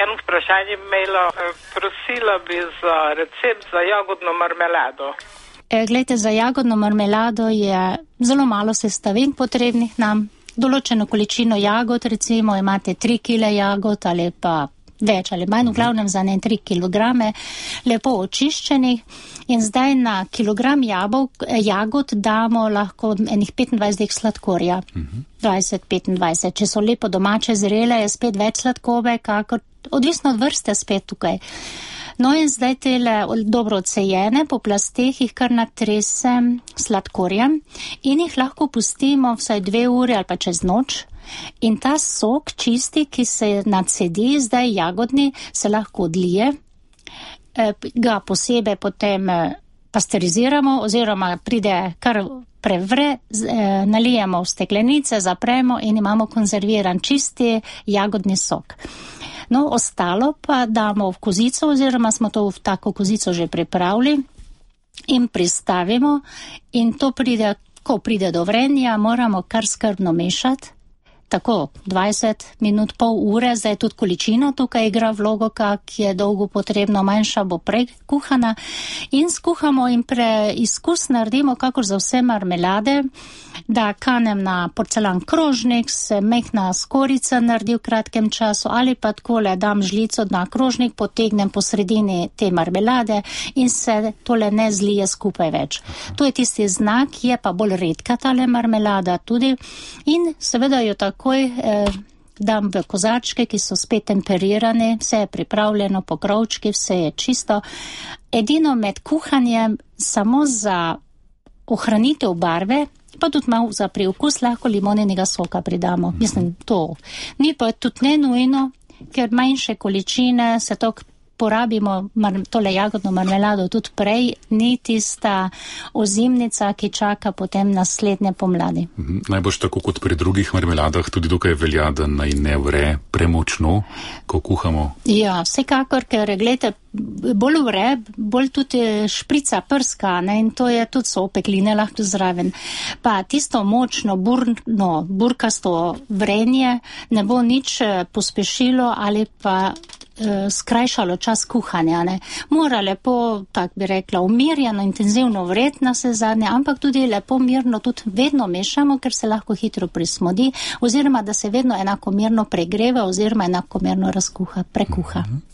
eno vprašanje imela. Prosila bi za recept za jagodno marmelado. Glejte, za jagodno marmelado je zelo malo sestavin potrebnih nam. Določeno količino jagod, recimo imate 3 kg jagod ali pa več ali manj, v glavnem za ne 3 kg, lepo očiščenih. In zdaj na kilogram jagod damo lahko enih 25 sladkorja. 20-25. Če so lepo domače zrele, je spet več sladkove, odvisno od vrste spet tukaj. No in zdaj tele dobro odsejene po plasteh jih kar natresem sladkorjem in jih lahko pustimo vsaj 2 ure ali pa čez noč. In ta sok čisti, ki se nadsedi, zdaj jagodni, se lahko odlije, ga posebej potem pasteriziramo oziroma pride kar prevre, nalijemo v steklenice, zapremo in imamo konzerviran čisti jagodni sok. No, ostalo pa damo v kozico oziroma smo to v tako kozico že pripravili in pristavimo in to pride, ko pride do vrenja, moramo kar skrbno mešati. Tako 20 minut, pol ure, zdaj tudi količina tukaj igra vlogo, kak je dolgo potrebno, manjša bo prej kuhana in skuhamo in preizkus naredimo, kakor za vse marmelade, da kanem na porcelan krožnik, se mehna skorica naredi v kratkem času ali pa takole dam žlico na krožnik, potegnem po sredini te marmelade in se tole ne zlije skupaj več. To je tisti znak, je pa bolj redka tale marmelada tudi in seveda jo takoj dam v kozarčke, ki so spet temperirane, vse je pripravljeno, pokrovčki, vse je čisto. Edino med kuhanjem samo za ohranitev barve, pa tudi malo za priokus lahko limoninega soka pridamo. Mislim, to ni pa tudi ne nujno, ker manjše količine se to porabimo tole jagodno marmelado tudi prej, ni tista ozimnica, ki čaka potem naslednje pomladi. Najboljš tako kot pri drugih marmeladah, tudi tukaj velja, da naj ne vre premočno, ko kuhamo? Ja, vsekakor, ker gledajte, bolj vre, bolj tudi šprica prska, ne, in to je tudi so opekline lahko zraven. Pa tisto močno, burkasto vrenje ne bo nič pospešilo ali pa skrajšalo čas kuhanja, ne. Mora lepo, tak bi rekla, umirjeno, intenzivno vreti na vse zadnje, ampak tudi lepo mirno tudi vedno mešamo, ker se lahko hitro prismodi, oziroma da se vedno enakomerno pregreva, oziroma enakomerno prekuha.